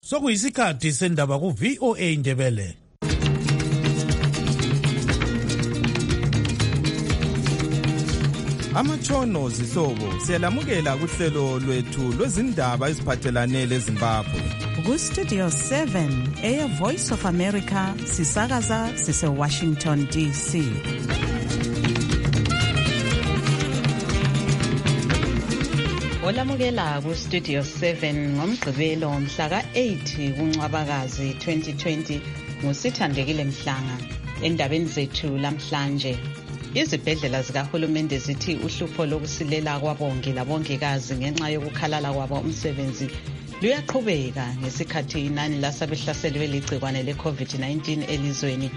Sokuyisikhathi sendaba ku VOA Indebele. Amatshono zihlobo siyalamukela kuhlelo lwethu lwezindaba eziphathelane leZimbabwe. Ku Studio 7 Air Voice of America sisakaza sise Washington DC. Olamukela ku Studio 7 ngomgqibelo mhla ka-8 kuNcwabakazi 2020 nguSithandekile Mhlanga. Endabeni zethu lamhlanje, izibhedlela zikahulumende zithi uhlupho lokusilela kwabongi labongikazi ngenxa yokukhalala kwabo umsebenzi luyaqhubeka ngesikhathi inani lasabehlaselwe ligcikwane le-COVID-19 elizweni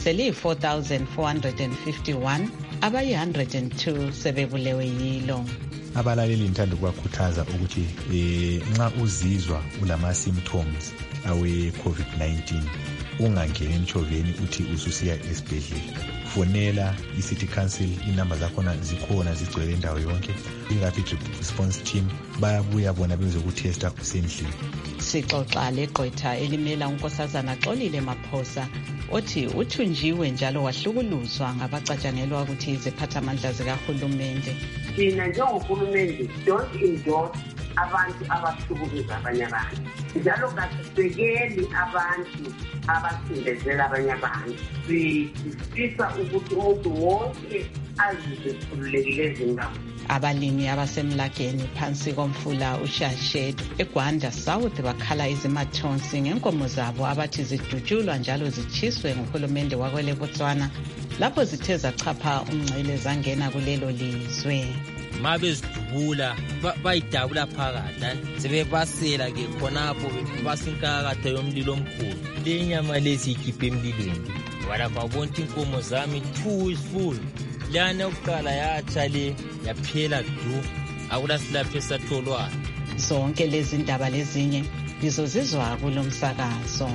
seliyi-4,451, abayi-102 sebebulewe yilo. Abalaleli ngithanda ukubakhuthaza ukuthi nxa uzizwa ulama-symptoms awe-COVID-19 ungangeni emtshoveni uthi ususiya esibhedlela. Fonela i-City Council, inamba zakhona zikhona zigcwele indawo yonke. I-Rapid Response Team bayabuya bona bezokutesta usendlini. Sixoxa legqwetha elimela unkosazana Xolile Maphosa othi uthunjiwe njalo wahlukuluzwa ngabacatshangelwa ukuthi iziphathamandla zikahulumende. Thina njengohulumende don't endorse abantu abahlukumeza abanye abantu, njalo kasisekeli abantu abasindezela abanye abantu. Sifisa ukuthi umuntu wonke azizwe ekhululekile eZimbabwe. Abalimi abasemlageni phansi komfula uShashed eGwanda South bakhala izimathonsi ngenkomo zabo abathi zidutshulwa njalo zichiswe nguhulumende wakwele Botswana lapho zithe zachapha umngcele zangena kulelo lizwe. Mabezidubula bayidabula phakathi sebebasela ke khonapho basinkakatha yomlilo omkhulu. Le nyama lezi ikhiphe emlilweni walapha bonke inkomo zami 2 is full. Lana ukuqala yatsha le yaphela du akulasilapho esatholwa. Zonke lezi ndaba lezinye lizozizwa kulomsakazo.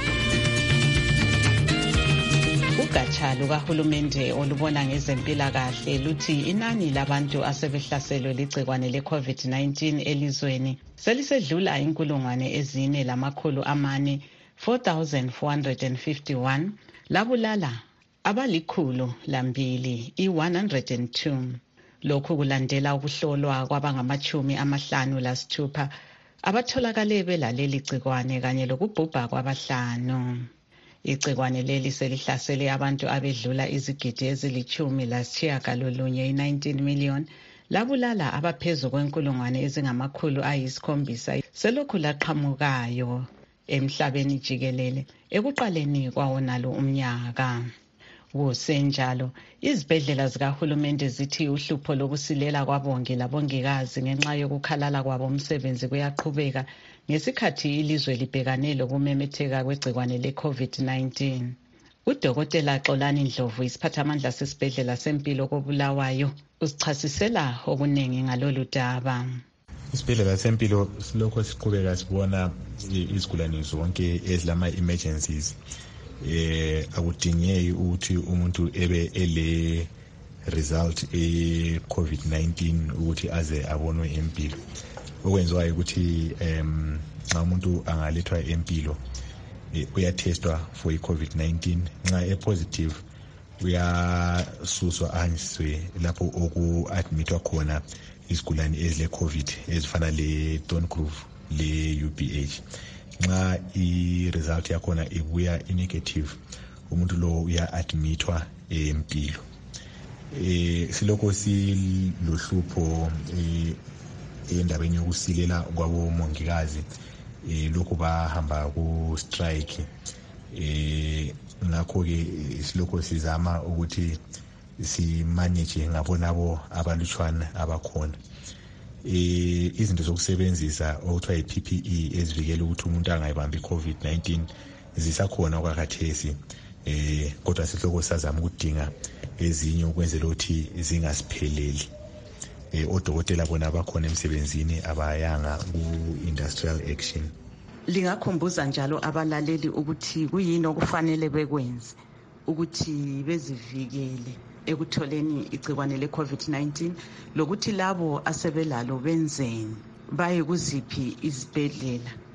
Ugatsha lukahulumende olubona ngezempilakahle luthi inani labantu asebehlaselwe ligcikwane le-COVID-19 elizweni selisedlula 4,400, 4,451, labulala abalikhulu2, i-102. Lokhu kulandela ukuhlolwa kwabangama-56 abatholakale belaleli gcikwane kanye lokubhubha kwabahlanu. Igcikwane leli selihlasele abantu abedlula izigidi ezili-19 million, labulala abaphezu kwenkulungwane ezingama-700 selokhu laqhamukayo emhlabeni jikelele ekuqaleni kwawonalo umnyaka. Kusenjalo, izibhedlela zikahulumende zithi uhlupho lokusilela kwabongi labongikazi ngenxa yokukhalala kwabo umsebenzi kuyaqhubeka ngesikhathi ilizwe libhekane lokumemetheka kwegcikwane le-COVID-19. Udokotela Xolani Ndlovu, isiphathamandla sesibhedlela sempilo koBulawayo, usichasisela okuningi ngalolu daba. Isibhedlela sempilo silokho siqhubeka sibona izigulane zonke ezilama-emergencies. Akudingeki ukuthi umuntu ebe ele result e-COVID-19 ukuthi aze abonwe empilo. Okwenziwayo ukuthi nxa umuntu angalethwa empilo uyatestwa for i-COVID-19. Nxa e-positive uyasuswa ahanjiswe lapho oku-admitwa khona izigulane ezile-COVID ezifana le-Don Groove le-UBH. Nxa i-result yakhona ibuya i-negative, umuntu lo uya-admithwa empilo. Silokho silohlupho endabeni yokusilela kwabomongikazi, lokhu bahamba ku-strike. Ngakho-ke silokho sizama ukuthi simanage ngabonabo abalutshwana abakhona. Izinto zokusebenzisa okuthiwa yi-PPE ezivikela ukuthi umuntu angayibambi i-COVID-19 zisakhona okwakhathesi, kodwa sihloko sazama ukudinga ezinye ukwenzela ukuthi zingasipheleli. Odokotela bona bakhona emsebenzini abayanga ku-industrial action. Lingakhumbuza njalo abalaleli ukuthi kuyini okufanele bekwenze ukuthi bezivikele ekutholeni igcikwane le-COVID-19 lokuthi labo asebelalo benzeni, baye kuziphi izibhedlela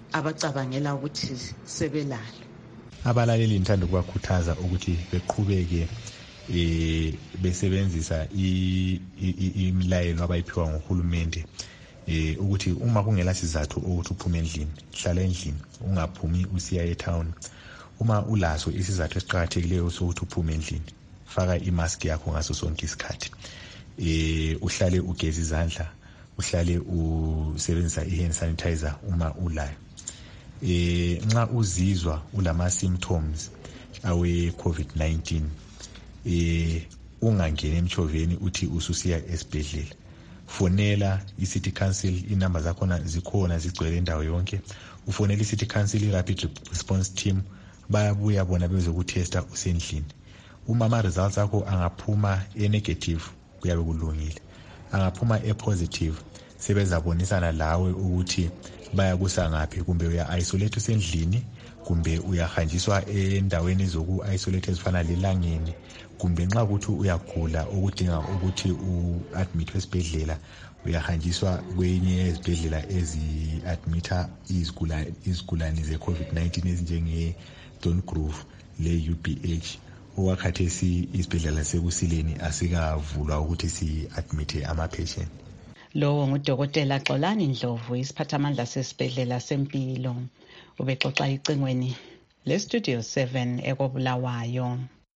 abacabangela ukuthi sebelalo. Abalaleli ngithanda ukubakhuthaza ukuthi beqhubeke besebenzisa imilayelo abayiphiwa nguhulumende ukuthi uma kungela sizathu ukuthi uphume endlini, hlala endlini, ungaphumi usiya etown. Uma ulaso isizathu esiqhakathekileyo sokuthi uphume endlini, faka imask yakho ngaso sonke isikhathi. Uhlale ugeza izandla, uhlale usebenzisa i-hand sanitizer uma ulayo. Nxa uzizwa ulama symptoms awe COVID-19, ungangeni emchoveni uthi ususiya esibhedlela. Fonela i-City Council, inamba zakhona zikhona zigcwele indawo yonke. Ufonela i-City Council i-Rapid Response Team, bayabuya bona bezokutesta usendlini. Uma ama-results akho angaphuma e-negative kuyabe kulungile, angaphuma e-positive sebezabonisana lawe ukuthi bayakusa ngaphi, kumbe uya-isolate usendlini, kumbe uyahanjiswa endaweni zoku-isolate ezifana lelangeni, kumbe nxa ukuthi uyagula okudinga ukuthi u-admit esibhedlela, uyahanjiswa kwenye ezibhedlela ezi-admita izigulane ze-COVID-19 ezinjenge-Don Groove le-UPH. Okwakhathesi isibhedlela sekusileni asikavulwa ukuthi si-admite ama-patient. Lowo ngudokotela Xolani Ndlovu, isiphathamandla sesibhedlela sempilo, ubexoxa icingweni le-Studio 7 ekobulawayo.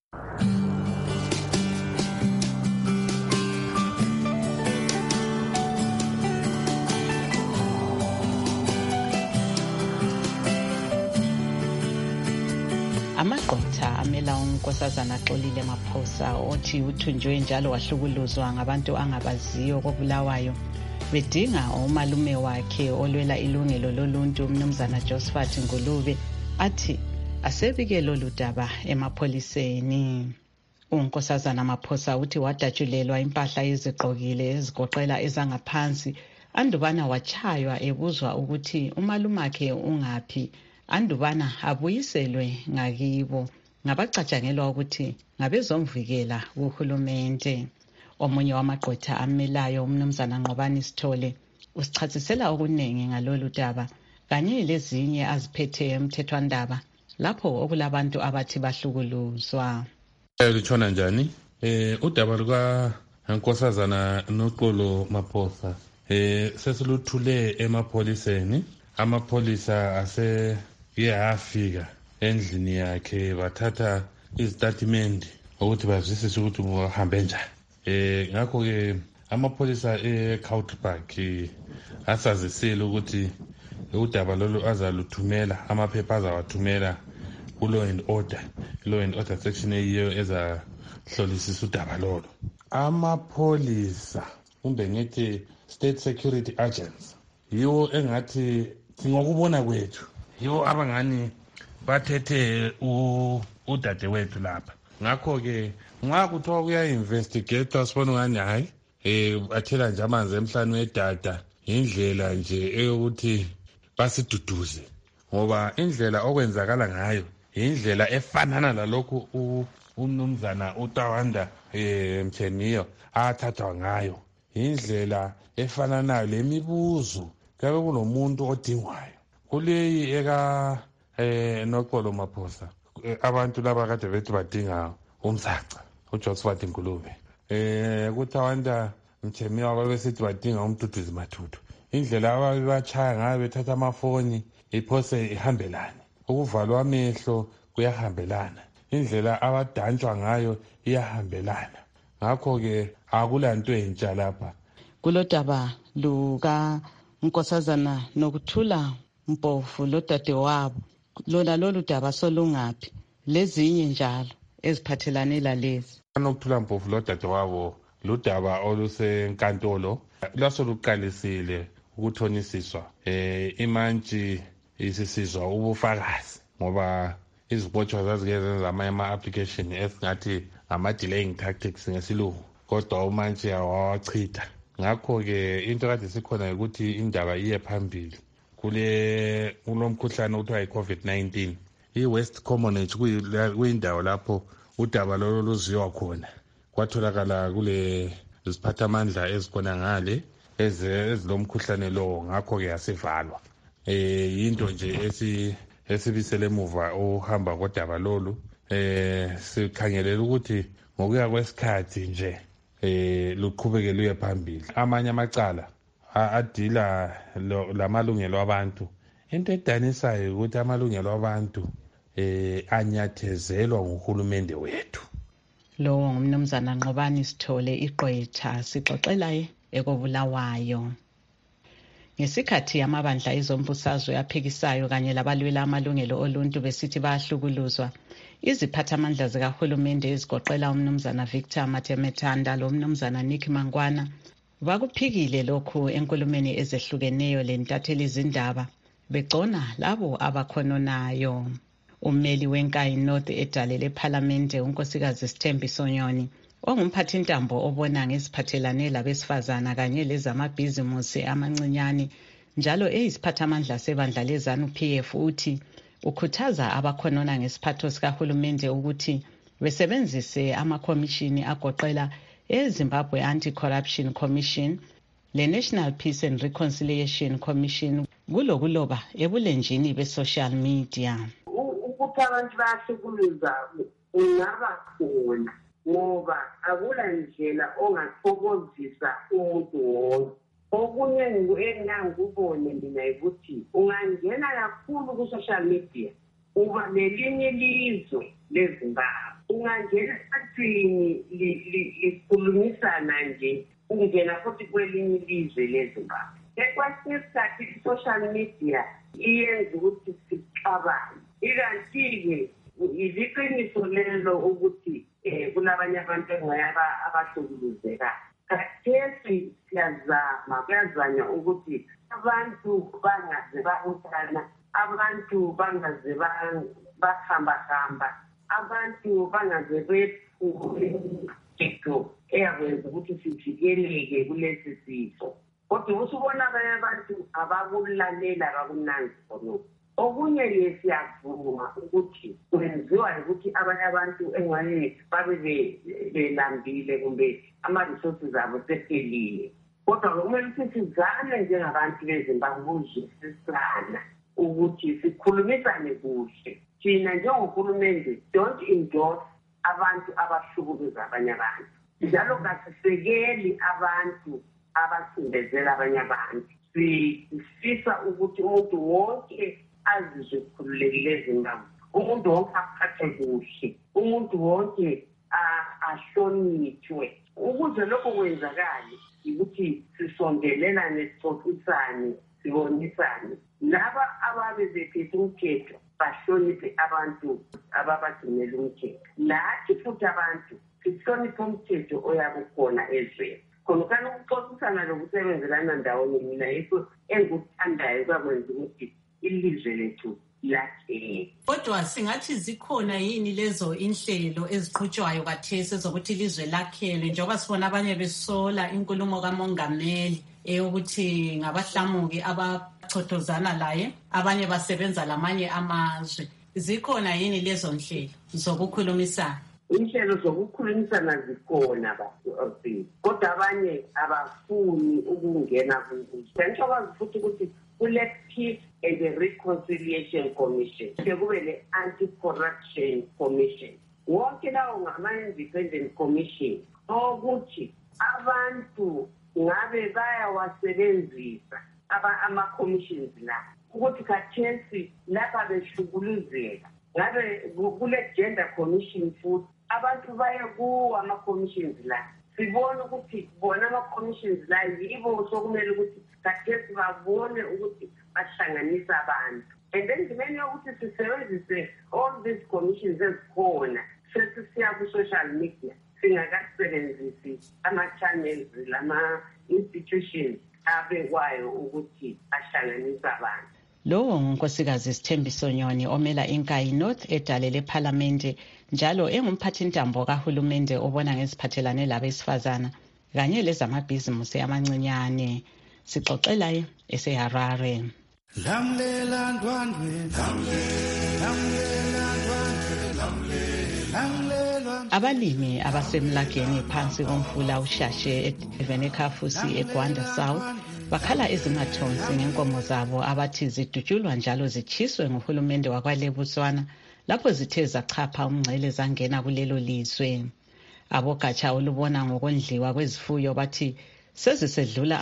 Amagqwetha amela unkosazana Xolile Maphosa othi uthunjwe njalo wahlukuluzwa ngabantu angabaziyo kobulawayo bedinga umalume wakhe olwela ilungelo loluntu umnumzana Josephat Ngulube, athi asebike lolu daba emapholiseni. Unkosazana Maphosa uthi wadatshulelwa impahla ezigqokile ezigoqela ezangaphansi, andubana wachaywa ebuzwa ukuthi umalumakhe ungaphi, andubana abuyiselwe ngakibo ngabacatshangelwa ukuthi ngabezomvikela kuhulumende. Omunye wamagqwetha amelayo umnumzana Nqobani Sithole usichasisela okunengi ngalolu daba kanye lezinye aziphethe emthethwandaba lapho okulabantu abathi bahlukuluzwa. Litshona njani? Udaba luka Nkosazana noXolo Maphosa sesiluthule emapholiseni. Amapholisa aseyafika endlini yakhe bathatha izitatimende ukuthi bazwisise ukuthi uhambe njani. Ngakho-ke amapholisa e-Couttsburg asazisile ukuthi udaba lolu azaluthumela, amaphepha azawathumela ku-Law and Order, Law and Order section eyiyo ezahlolisisa udaba lolo. Amapholisa kumbe ngithi State Security Agents yiwo engathi ngokubona kwethu yiwo abangani bathethe udadewethu lapha. Ngakho-ke nxa kuthiwa kuya-investigatwa sibona ngani hayi bathela nje amanzi emhlane wedada, indlela nje eyokuthi basiduduze, ngoba indlela okwenzakala ngayo indlela efanana lalokhu umnumzana uTawanda Mtheniyo athathwa ngayo, indlela efananayo lemibuzo kabe kunomuntu odingwayo kuleyi noXolo Maphosa. Abantu laba kade bethi badinga umsaca uJosephat Ngulube, kuTawanda Mtheniyo babesithi badinga umduduzi Mathuthu. Indlela ababachaya ngayo bethatha amafoni iphose ihambelane, ukuvalwa amehlo kuyahambelana, indlela abadantshwa ngayo iyahambelana. Ngakho-ke akulanto entsha lapha. Kulodaba luka Nkosazana nokuthula Mpofu lodadewabo, lona lolu daba solungaphi lezinye njalo eziphathelane lalezi? Nokuthula Mpofu lodadewabo ludaba olusenkantolo lwasoluqalisile ukuthonisiswa. Imantshi isisizwa ubufakazi ngoba izibotshwa zazike zenza ama-application esingathi ama-delaying tactics ngesilungu, kodwa umantshi wawachitha. Ngakho-ke into kade sikhona ukuthi indaba iye phambili kulo mkhuhlane okuthiwa yi-COVID-19. I-West Commonwealth kuyindawo lapho udaba lolo luziwa khona. Kwatholakala kule ziphathamandla ezikhona ngale ezilomkhuhlane lowo, ngakho-ke yasivalwa. yinto nje esibisele emuva uhamba kodaba lolu. Sikhangelela ukuthi ngokuya kwesikhathi nje luqhubeke luye phambili. Amanye amacala adila lamalungelo abantu. Into edanisayo ukuthi amalungelo abantu anyathezelwa nguhulumende wethu. Lo ngumnumzana Nqobani Sithole iGqwetha sixoxela ekobulawayo. Ngesikhathi amabandla ezombusazwe aphikisayo kanye labalwela amalungelo oluntu besithi bayahlukuluzwa, iziphathamandla zikahulumende ezigoqela umnumzana Victor Matemethanda lo mnumzana Nick Mangwana bakuphikile lokhu enkulumeni ezehlukeneyo lentatheli izindaba begcona labo abakhononayo. Ummeli weNkayi North edale lePhalamende unkosikazi Sithembi Sonyoni ongumphathintambo obona ngeziphathelane labesifazana kanye lezamabhizimusi amancinyane njalo eyisiphathamandla sebandla leZANU-PF uthi ukhuthaza abakhonona ngesiphatho sikahulumende ukuthi besebenzise amakhomishini agoqela eZimbabwe Anti-Corruption Commission le-National Peace and Reconciliation Commission kulokuloba ebulenjini be-social media. Ukuthi abantu bayahlukuluza ungaba khona ngoba akula ndlela ongathokozisa umuntu wonke. Okunye engangubone mina ukuthi ungangena kakhulu ku-social media uba nelinye ilizwe leZimbabwe. Ungangena esathini likhulumisana nje ungena futhi kwelinye ilizwe leZimbabwe. Kwesinye isikhathi i-social media iyenza ukuthi sicabane. Ikanti-ke iliqiniso lelo ukuthi kulabanye abantu abahlukuluzeka. Khathesi kuyazanywa ukuthi abantu bangaze babuthana, abantu bangaze bahamba, abantu bangaze bephume eyakwenza ukuthi sivikeleke kulesi sifo. Kodwa usubona abanye abantu abakulalela abakunanzi khonokho. Okunye siyavuma ukuthi kwenziwa ukuthi abanye abantu engwane babe belambile kumbe ama-resources abo sephelile. Kodwa kumele ukuthi sizame njengabantu beZimbabwe sisana ukuthi sikhulumisane kuhle. Thina njengohulumende don't endorse abantu abahlukuluza abanye abantu. Njalo kasisekeli abantu abasindezela abanye abantu. Sifisa ukuthi umuntu wonke azizwe kukhululekile eZimbabwe. Umuntu wonke aphathe kuhle. Umuntu wonke ahlonitshwe. Ukuze lokho kwenzakale ukuthi sisondelelane, sixoxisane, sibonisane. Laba ababe bephethe umthetho bahloniphe abantu ababagcinela umthetho. Lathi futhi abantu sihloniphe umthetho oyabukhona ezweni. Khona kana ukuxoxisana lokusebenzelana ndawonye mina yikho engikuthandayo kakwenza ukuthi ilizwe lethu lakhe. Kodwa singathi zikhona yini lezo inhlelo eziqhutshwayo kathesi zokuthi ilizwe lakhelwe njengoba sibona abanye besola inkulumo kamongameli ukuthi ngabahlamuki abachothozana laye, abanye basebenza lamanye amazwe. Zikhona yini lezo nhlelo zokukhulumisana? Inhlelo zokukhulumisana zikhona kodwa abanye abafuni ukungena kuzo. Ngiyakwazi futhi ukuthi kule-Peace and the Reconciliation Commission kube le-Anti-Corruption Commission. Wonke lawo ngama-independent commission ukuthi abantu ngabe bayawasebenzisa ama-commissions la ukuthi khathesi lapha behlukuluzeka. Ngabe kule-Gender Commission futhi abantu baye kuwo ama-commissions la. Sibona ukuthi bona ama-commissions la yibo sokumele ukuthi khathesi babone ukuthi bahlanganisa abantu. And then kumele ukuthi sisebenzise all these commissions ezikhona sesiya ku-social media singakasebenzisi ama-channels lama-institutions abekwayo ukuthi bahlanganisa abantu. Lo ngunkosikazi Sithembi Sonyoni omela iNkayi North edale lePhalamende njalo engumphathintambo kahulumende obona ngeziphathelane labesifazana kanye lezamabhizimusi amancinyane. Sixoxela eseHarare. Lamlela ndwandwe, Abalimi abasemlageni phansi komfula uShashe eVenekafusi eGwanda South bakhala izimathonsi ngenkomo zabo abathi zidutshulwa njalo zichiswe nguhulumende wakwale Botswana lapho zithe zachapha umngcele zangena kulelo lizwe. Abogatsha olubona ngokondliwa kwezifuyo bathi sezisedlula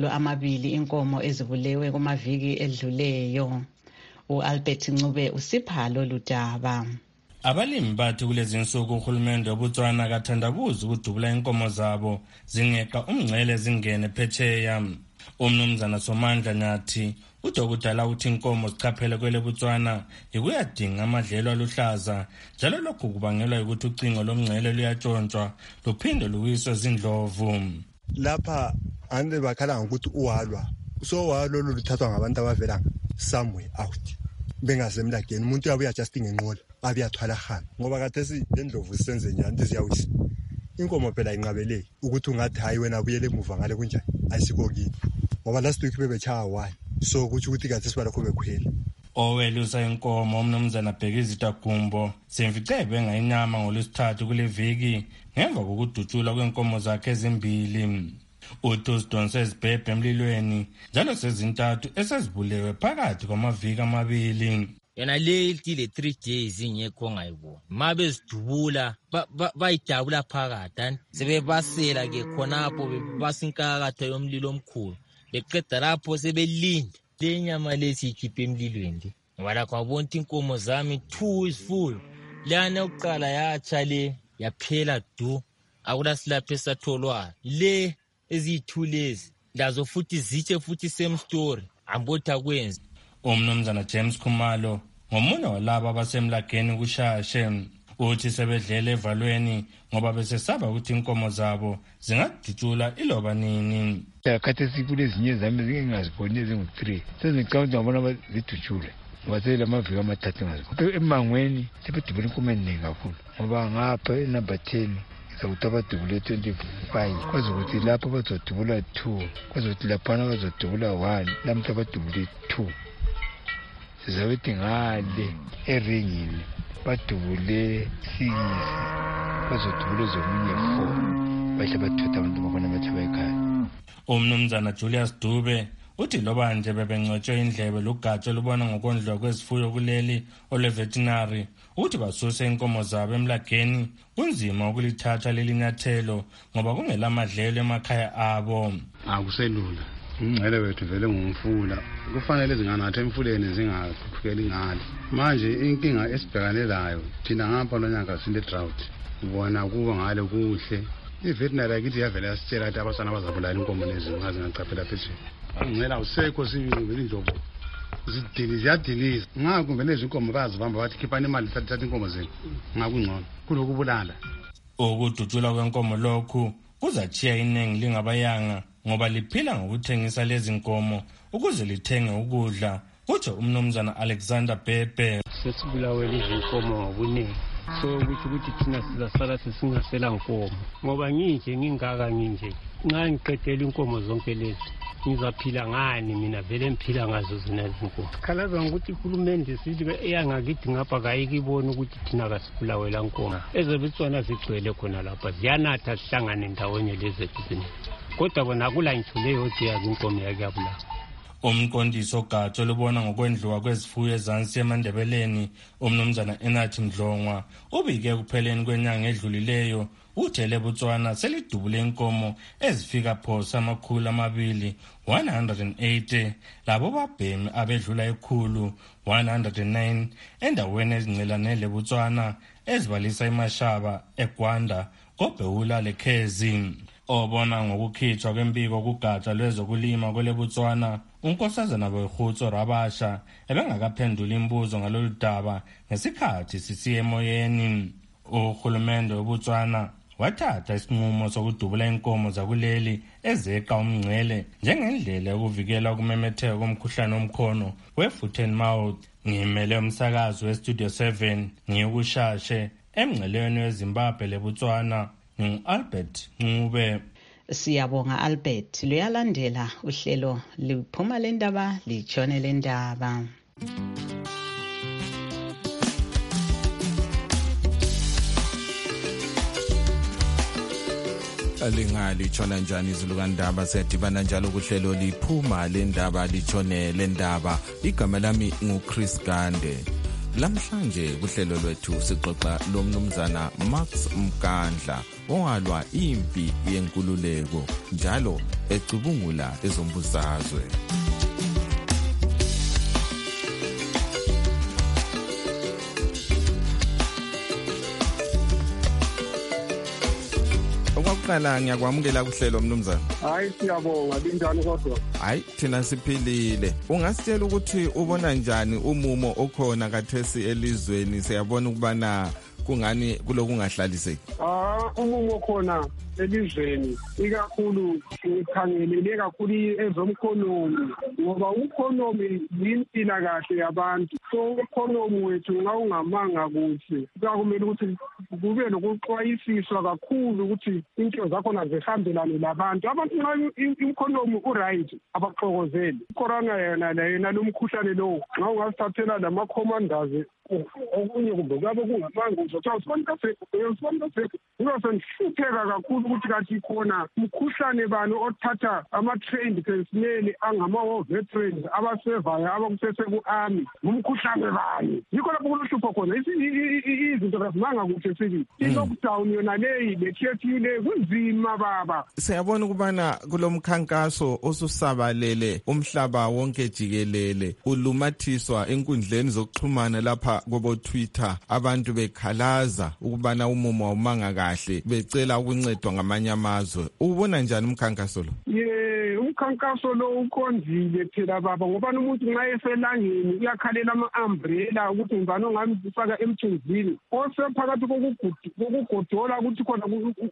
200 inkomo ezibulewe kumaviki edluleyo. U-Albert Ncube usipha lolu daba. Abalimi bathi kulezi nsuku uhulumende waBotswana kathandabuza ukudubula inkomo zabo zingeqa umngcele zingene phetsheya. Umnumzana Somandla Nyathi udokudala uthi inkomo zichaphele kwele Botswana ikuyadinga amadlelo aluhlaza njalo lokhu kubangelwa ukuthi ucingo lomngcele luyatshontshwa luphinde luwiswe zindlovu. Lapha ande bakhala ngokuthi uhalwa so walo luthathwa ngabantu abavela somewhere out bengasemlageni umuntu uyabuya just ngenqola abiyathwala hamba ngoba kade lendlovu sisenze njani ziyawisa inkomo phela inqabele ukuthi ungathi hayi wena abuyele emuva ngale kunjani ayisiko kini ngoba last week bebechaya wayi so ukuthi kade sibalakho bekhwela. Owelusa inkomo umnumzana Bhekizita Gumbo semfice bengayinyama ngolwesithathu kule viki ngemva kokudutshulwa kwenkomo zakhe ezimbili. Utosdonse ezibhebhe emlilweni njalo sezintathu esezibulewe phakathi kwamaviki amabili. Yena le iltile 3 days ingekho ngayibona mabe sidubula bayidabula phakathi sebebasela ke khonapho bebasinkakatho yomlilo omkhulu beqeda lapho sebelinda lenyama lesikhiphe emlilweni ngoba la kwabona inkomo zami 2 izifuyo lana uqala yatsha le yaphela du akula silaphe satholwa le ezithulezi lazo futhi zitshe futhi same story ambotha kwenza. Umnumzana James Khumalo ngomunye walabo abasemlageni kushashe uthi sebedlele evalweni ngoba besesaba ukuthi inkomo zabo zingadutshula iloba nini. Khathi sikule ezinye zami zingaziboni ezingu3 sezicount ngabona bazidutshule wasela amaviki amathathu ngazibona emangweni sebedubula inkomo eningi kakhulu ngoba ngapha enumber 10 ukuthi abadubule 25 kwazi ukuthi lapho bazodubula 2 kwazi ukuthi laphana bazodubula 1 lamhla badubule 2 sizabethi ngale eringini badubule 6 bazodubule zomunye 4 bahle bathutha abantu bakona bathaba ekhaya. Umnumzana Julius Dube uthi loba nje bebengcotshwe indlebe lugatsha lubona ngokondliwa kwezifuyo kuleli oleveterinary uthi basuse inkomo zabo emlageni kunzima ukulithatha leli nyathelo ngoba kungela madlelo emakhaya abo. Akuselula umngcele wethu vele ngumfula kufanele zinganathe emfuleni zingakhukeli ngalo manje inkinga esibhekane layo thina ngapha nonyaka sinde drought ubona kuba ngale kuhle iveterinary akithi yavela yasitshela ukuthi abasana bazabulala inkomo lezi ngazingachaphela phezulu ngicela usekho sibili indlovu ziyadiliza ngakho vele lezi inkomo bazibamba bathi khiphani imali thatha inkomo zenu ngakungcono kulokubulala. Ukudutshulwa kwenkomo lokhu kuzachiya iningi lingabayanga ngoba liphila ngokuthengisa lezi nkomo ukuze lithenge ukudla kutsho umnumzana Alexander Bebe. Sesibulawe lezi nkomo ngobuningi so ukuthi thina sizasala sesingasela nkomo ngoba ngingaka nginje nxa ngiqedela inkomo zonke lezi ngizaphila ngani mina vele ngiphila ngazo zina izinkomo. Khalaza ngokuthi uhulumende sithi eyangakithi ngapha kayikibona ukuthi thina kasibulawela nkomo ezeBotswana zigcwele khona lapha ziyanatha sihlangane ndawonye lezi zini kodwa bona kula ngithuleyo ukuthi yazi inkomo yakuyabula. Umqondisi ogatsha lubona ngokwendliwa kwezifuyo ezansi eMandebeleni umnumzana Enathi Mdlongwa ubike kupheleni kwenyanga edlulileyo uthele Botswana selidubule inkomo ezifika phosa 280 labo babhemi abedlula 109 endaweni ezingcelane leBotswana ezibalisa iMashaba eGwanda koBhewula leKhezi. Obona ngokukhitshwa kwempiko kugatsha lwezokulima kwele Botswana unkosazana Boykhutso Rabasha ebengakaphendula imibuzo ngalolu daba ngesikhathi sisiye emoyeni. Uhulumende weBotswana wathatha isinqumo sokudubula inkomo zakuleli ezeqa umngcele njengendlela yokuvikela ukumemetheka komkhuhlane omkhono we-foot and mouth. Ngimele umsakazo weStudio 7 ngiyukushashe emngceleni weZimbabwe leBotswana. Albert Ncube. Siyabonga Albert. Luyalandela uhlelo liphuma lendaba litshone lendaba. lingalishona njani izulu kandaba siyadibana njalo kuhlelo liphuma lendaba litshone lendaba. Igama lami nguChris Gande. Lamhlanje kuhlelo lwethu sixoxa lomnumzana Max Mkandla owalwa impi yenkululeko njalo ecubungula ezombusazwe. Okokuqala ngiyakwamukela kuhlelo mnumzana. Hayi siyabonga linjani kodwa? Hayi thina siphilile. Ungasitshela ukuthi ubona njani umumo okhona kathesi elizweni siyabona ukubana kungani kulokungahlaliseki? Umumo khona elizweni ikakhulu ikhangelele kakhulu ezomkhonomi ngoba ukhonomi yimpila kahle yabantu. So ukhonomi wethu nxa ungamanga kuhle kumele ukuthi kube lokuxwayisiswa kakhulu ukuthi into zakhona zihambelane labantu. Abantu nxa ukhonomi uright abaxokozeli. Corona yena lomkhuhlane lo nxa ungasithathela lama-commanders okunye kumbe kuyabe kungamanga uzosenihlupeka kakhulu ukuthi kathi khona umkhuhlane bani othatha ama-trained personnel angama-war veterans abasevayo abakuseseku-army ngumkhuhlane bani. Yikho lapho kuluhlupho khona izinto kazimanga kuhle sibili. I-lockdown yona leyi le-curfew leyi kunzima baba. Siyabona ukubana kulo mkhankaso osusabalele umhlaba wonke jikelele ulumathiswa enkundleni zokuxhumana lapha kobo Twitter abantu bekhalaza ukubana umumo awumanga kahle becela ukuncedwa ngamanye amazwe. Ubona njani umkhankaso lo? Umkhankaso lo ukonzile phela baba ngoba umuntu nxa eselangeni uyakhalela ama-umbrella ukuthi ngibani ongamfaka emthunzini osephakathi kokugodola ukuthi khona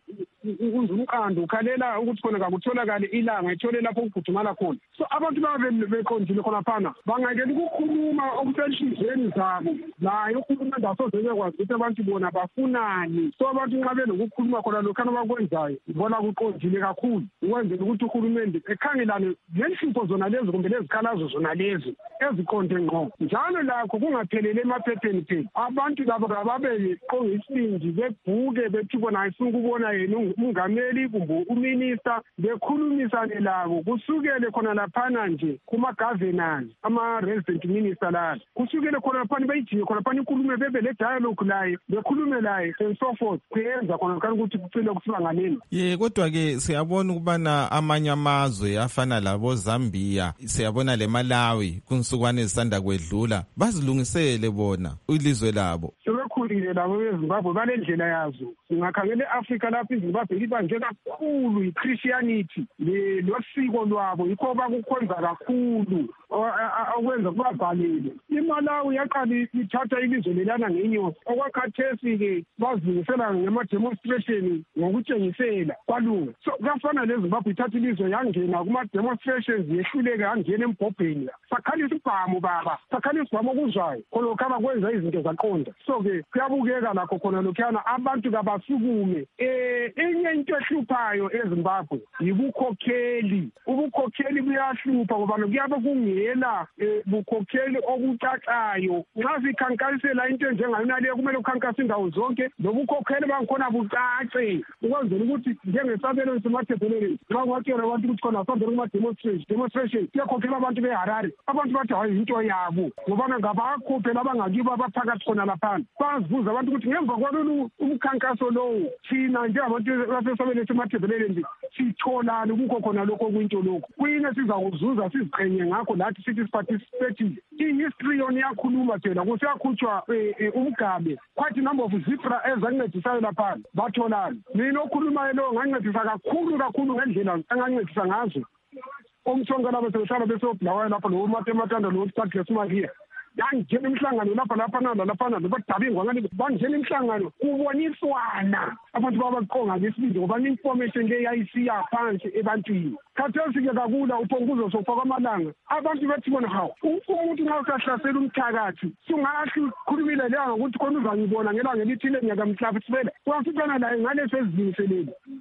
uzumqando ukhalela ukuthi khona kakutholakale ilanga ethole lapho ukugudumala khona. So abantu babe beqondile khona phana bangakeli ukukhuluma okusenhlizweni zabo naye uhulumende asozekwazi ukuthi abantu bona bafunani. So abantu nxa benokukhuluma khona lokhana bakwenzayo bona kuqondile kakhulu ukwenzela ukuthi uhulumende ekhangelane lenhlupho zona lezi kumbe lezikhalazo zona lezi eziqonde ngqo njalo lakho kungaphelele emaphepheni phela. Abantu labo ababeqonga isibindi bebhuke bethi bona ayifuna ukubona yena umongameli kumbe uminister bekhulumisane labo kusukele khona laphana nje kuma-governors ama-resident minister layo kusukele khona laphana beyijike khona laphana inkulumo bebe le-dialogue laye bekhulume laye and so forth kuyenza khona kani ukuthi kucine kusibanganeni. Kodwa-ke siyabona ukubana amanye amazwe afana labo Zambia siyabona le Malawi kunsukwane ezisanda kwedlula bazilungisele bona ilizwe labo. Sebekhulile labo beZimbabwe balendlela yazo. Ungakhangela eAfrica lapho iZimbabwe libanje kakhulu iChristianity losiko lwabo yikho bakukhonza kakhulu okwenza kubabhalele. iMalawi yaqala ithatha ilizwe lelana ngenyosi okwakhathesi-ke bazimisela ngama-demonstration ngokutshengisela kwalunga. So kafana leZimbabwe ithatha ilizwe yangena kuma-demonstrations yehluleke yangena embhobheni sakhalisa ubhamu baba sakhalisa ubhamu okuzwayo khonokhala kwenza izinto zaqonda. So-ke kuyabukeka lakho khona lokhuyana abantu kabasukume. Enye into ehluphayo eZimbabwe yibukhokheli. Ubukhokheli buyahlupha ngoba kuyabe kungela bukhokheli okucacayo. Nxa sikhankasela into enjengayonaleyo kumele ukhankasa indawo zonke lobukhokheli bangikhona bucace ukwenzela ukuthi njengesabelo semathebheleni nxa kwatshela abantu ukuthi khona asambele kuma-demonstration kuyakhokhela abantu beHarare. Abantu bathi hayi into yabo ngobana ngabakhokheli abangakibo abaphakathi khona laphana. Bazibuza abantu ukuthi ngemva kwalolu umkhankaso lowo thina njengabantu basesabelo semathebheleni nje sitholani kukho khona lokho kuyinto lokho kuyini sizakuzuza siziqhenye ngakho lathi sithi siparticipate. I-history yona iyakhuluma phela kusiyakhutshwa umgabe quite number of zebra ezancedisayo laphana batholani. Mina okhulumayo lo ngancedisa kakhulu ngendlela engancedisa ngazo. Umthonga laba sebehlala besobulawayo lapha nomatanda noStadless Maria yangena imihlangano laphana badabingwa ngani bangena imihlangano kuboniswana abantu babaqonga lesibindi ngoba information le yayisiya phansi ebantwini. Khathesi-ke kakula uphonguzo sofaka amalanga abantu bethi bona hawu umuntu nxa usahlasela umthakathi sungakhulumile leyo ngokuthi khona uzangibona ngelanga elithile nyakamhlaba sibele kwasitana laye ngale sezilungiselele.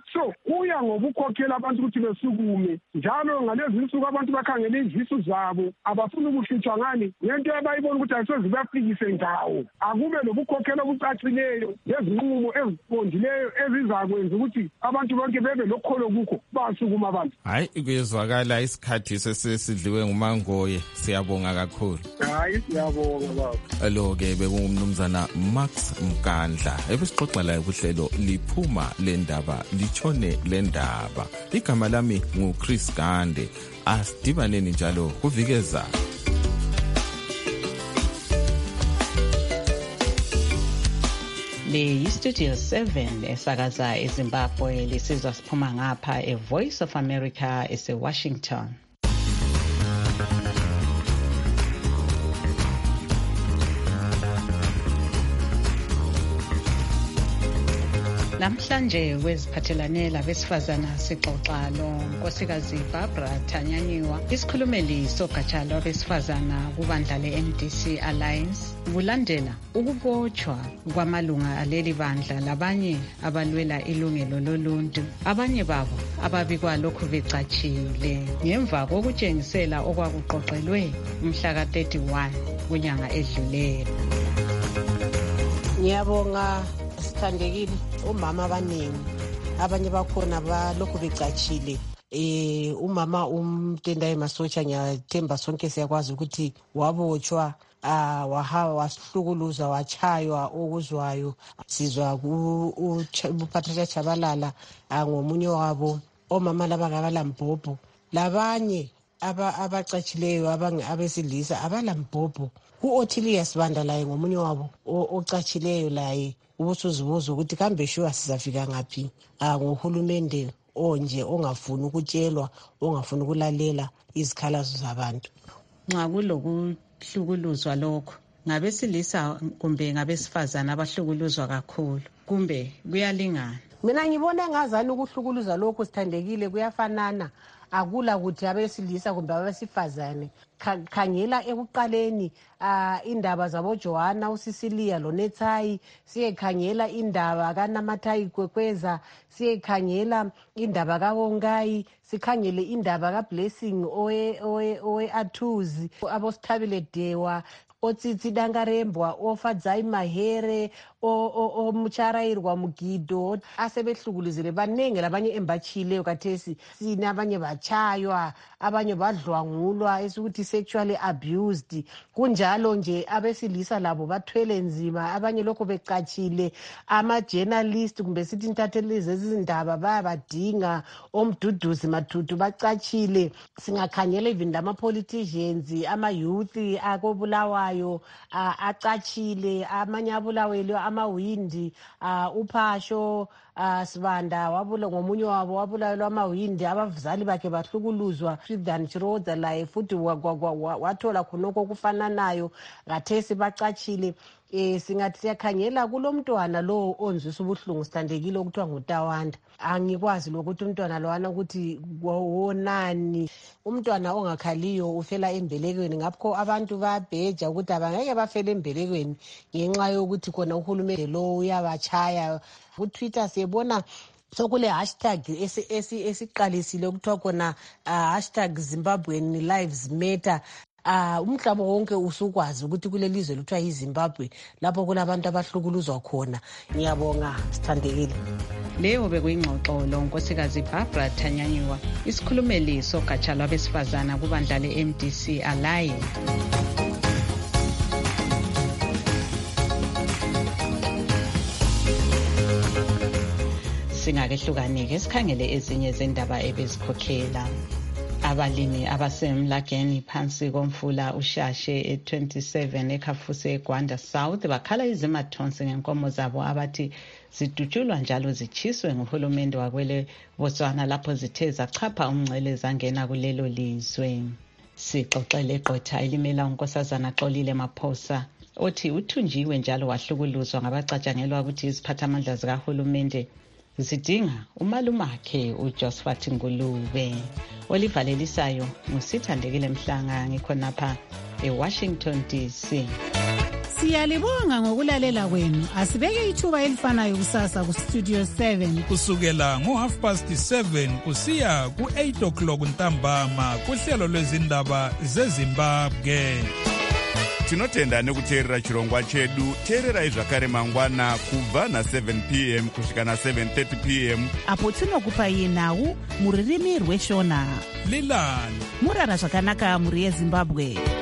So kuya ngobukhokhela abantu ukuthi besukume njalo ngalezi insuku abantu bakhangele izisu zabo abafuni ukuhlutshwa ngani ngento abayibona ukuthi ayisoze bafikise ndawo. Akube lobukhokhela obucacileyo nezinqumo eziqondileyo ezizakwenza ukuthi abantu bonke bebe lokholo kukho basukuma abantu. Hayi kuyezwakala isikhathi sesidliwe ngumangoye. Siyabonga kakhulu. Hayi siyabonga baba. Lo-ke bekungumnumzana Max Mkandla ebesixoxa laye kuhlelo liphuma lendaba litshone lendaba. Igama lami nguChris Gande. Asidibaneni njalo kuvikeza. Le yiStudio 7 esakaza eZimbabwe lisizwa siphuma ngapha eVoice of America eseWashington. Namhlanje kweziphathelane labesifazana sixoxa lonkosikazi Barbara Tanyanyiwa, isikhulumeli sogatsha lwabesifazana kubandla le-MDC Alliance, kulandela ukubotshwa kwamalunga aleli bandla labanye abalwela ilungelo loluntu, abanye babo ababikwa lokhu becatshile ngemva kokutshengisela okwakuqoqelwe umhla ka-31 kunyanga edluleyo. Ngiyabonga sithandekile umama abaningi abanye bakhona balokhu becatshile. Umama uMtendayi Masotsha ngiyathemba sonke siyakwazi ukuthi wabotshwa, wahlukuluzwa, wachaywa okuzwayo. Sizwa uPatricia Chabalala ngomunye wabo. Omama laba kabalambhobho, labanye abacatshileyo abesilisa abalambhobho. U-Othilius Banda laye ngomunye wabo ocatshileyo laye. Ubusuzibuza ukuthi kambe shuwa sizafika ngaphi ngohulumende onje ongafuni ukutshelwa, ongafuni ukulalela izikhalazo zabantu. Nxa kulokuhlukuluzwa lokho, ngabesilisa kumbe ngabesifazana abahlukuluzwa kakhulu kumbe kuyalingana? Mina ngibona ngazani ukuhlukuluzwa lokho sithandekile kuyafanana. Akula ukuthi abesilisa kumbe abesifazane. Khangela ekuqaleni indaba zabo Joanna uSicilia loNethayi, siyekhangela indaba kaNamathayi Kwekweza, siyekhangela indaba kaWongayi, sikhangele indaba kaBlessing owe Athuzi, abosithabile Dewa, oTsitsi Dangarembwa, oFadzai Mahere, oMucharairwa Mugido, asebehlukuluzile banenge labanye embatshileyo kathesi. Sinabanye bachaywa, abanye badlwangulwa, esikuthi sexually abused. Kunjalo nje abesilisa labo bathwele nzima, abanye lokho becatshile. Ama-journalist kumbe sithi intathelezi ezindaba bayabadinga, omduduzi Matutu bacatshile. Singakhangela even lama-politicians, ama-youth akobulawayo acatshile, amanye abulawelwe amawindi, uPhasho Sibanda wabula ngomunye wabo wabulawelwa amawindi, abazali bakhe bahlukuluzwa. Fridan Chirodza laye futhi wathola khonokho okufananayo, ngathesi bacatshile. Singathi siyakhangela kulomntwana lo onzwisa ubuhlungu sithandekile okuthiwa nguTawanda. Angikwazi lokuthi umntwana lowana ukuthi wonani. Umntwana ongakhaliyo ufela embelekweni, ngapho abantu bayabheja ukuthi abangeke bafele embelekweni ngenxa yokuthi khona uhulumende lo uyabachaya. Ku-Twitter siyebona sokule hashtag esiqalisile okuthiwa khona hashtag Zimbabwean Lives Matter. Umhlaba wonke usukwazi ukuthi kulelizwe luthiwa yiZimbabwe lapho kulabantu abahlukuluzwa khona. Ngiyabonga sithandekile. Leyo bekuyingxoxo lonkosikazi Barbara Tanyanyiwa, isikhulumeli sogatsha lwabesifazana kubandla le-MDC Alliance. Singakehlukanike sikhangele ezinye zendaba ebezikhokhela. Abalimi abasemlageni phansi komfula uShashe e27 eKhafuse eGwanda South bakhala izimathonsi ngenkomo zabo abathi zidutshulwa njalo zichiswe nguhulumende wakwele Botswana lapho zithe zachapha umngcele zangena kulelo lizwe. Sixoxele gqwetha elimela unkosazana Xolile Maphosa othi uthunjiwe njalo wahlukuluzwa ngabacatshangelwa ukuthi iziphathamandla zikahulumende zidinga umalumakhe uJosephat Ngulube. Olivalelisayo nguSithandekile Mhlanga, ngikhonapha eWashington DC. Siyalibonga ngokulalela kwenu. Asibeke ithuba elifanayo kusasa kuStudio 7 kusukela ngo7:30 kusiya ku8 ntambama kuhlelo lwezindaba zeZimbabwe. Tinotenda nekuteerera chirongwa chedu. Teererai zvakare mangwana kubva na7 p.m. kusvika na7:30 p.m. apo tinokupai nhau muririmi rweshona. Lilani murara zvakanaka muri yeZimbabwe.